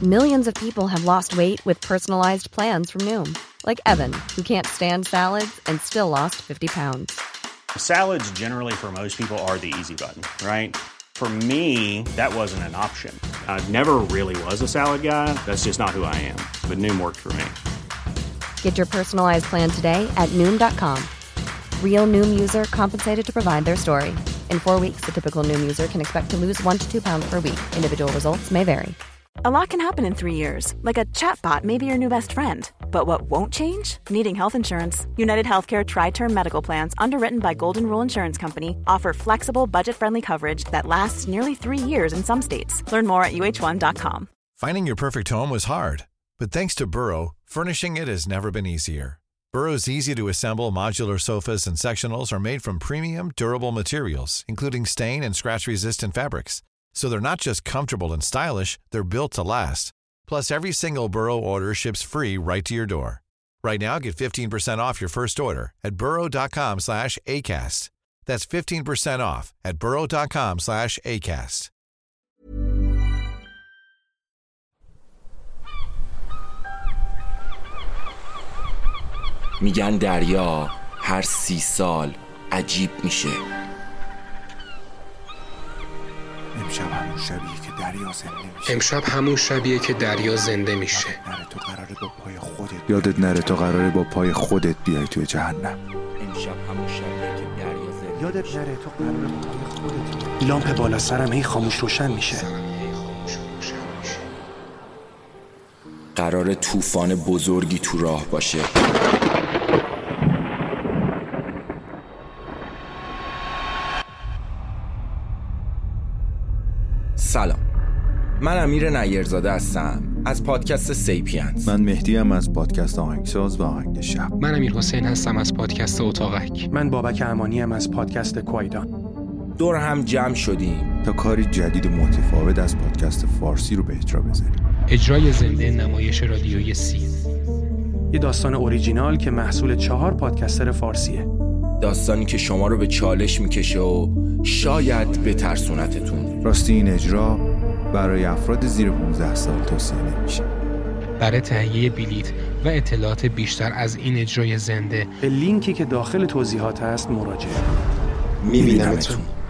Millions of people have lost weight with personalized plans from Noom. Like Evan, who can't stand salads and still lost 50 pounds. Salads generally for most people are the easy button, right? For me, that wasn't an option. I never really was a salad guy. That's just not who I am. But Noom worked for me. Get your personalized plan today at Noom.com. Real Noom user compensated to provide their story. In 4 weeks, the typical Noom user can expect to lose 1 to 2 pounds per week. Individual results may vary. A lot can happen in 3 years, like a chatbot may be your new best friend. But what won't change? Needing health insurance. United Healthcare Tri-Term Medical Plans, underwritten by Golden Rule Insurance Company, offer flexible, budget-friendly coverage that lasts nearly 3 years in some states. Learn more at uh1.com. Finding your perfect home was hard, but thanks to Burrow, furnishing it has never been easier. Burrow's easy-to-assemble modular sofas and sectionals are made from premium, durable materials, including stain and scratch-resistant fabrics. So they're not just comfortable and stylish, they're built to last. Plus, every single Burrow order ships free right to your door. Right now, get 15% off your first order at burrow.com/ACAST. That's 15% off at burrow.com/ACAST. میگن دریا هر 30 سال عجیب میشه. امشب همون شبیه که دریا زنده میشه. یادت نره تو قراره با پای خودت بیای توی جهنم. امشب همون شبیه که دریا زنده میشه. یادت نره تو قراره با پای خودت. لامپ بالا سرم هی خاموش روشن میشه. قراره طوفان بزرگی تو راه باشه. سلام، من امیر نیرزاده هستم از پادکست سیپینز. من مهدی ام از پادکست آهنگساز و آهنگ شب. من امیر حسین هستم از پادکست اتاقک. من بابک امانی ام از پادکست کوایدان. دور هم جمع شدیم تا کاری جدید و متفاوت از پادکست فارسی رو به اجرا بذاریم. اجرای زنده نمایش رادیویی سی. یه داستان اوریجینال که محصول 4 پادکستر فارسیه. داستانی که شما رو به چالش میکشه و شاید بترسونتتون. راستی این اجرا برای افراد زیر 15 سال توصیه نمیشه. برای تهیه بلیت و اطلاعات بیشتر از این اجرای زنده به لینکی که داخل توضیحات هست مراجعه کنید. میبینمتون.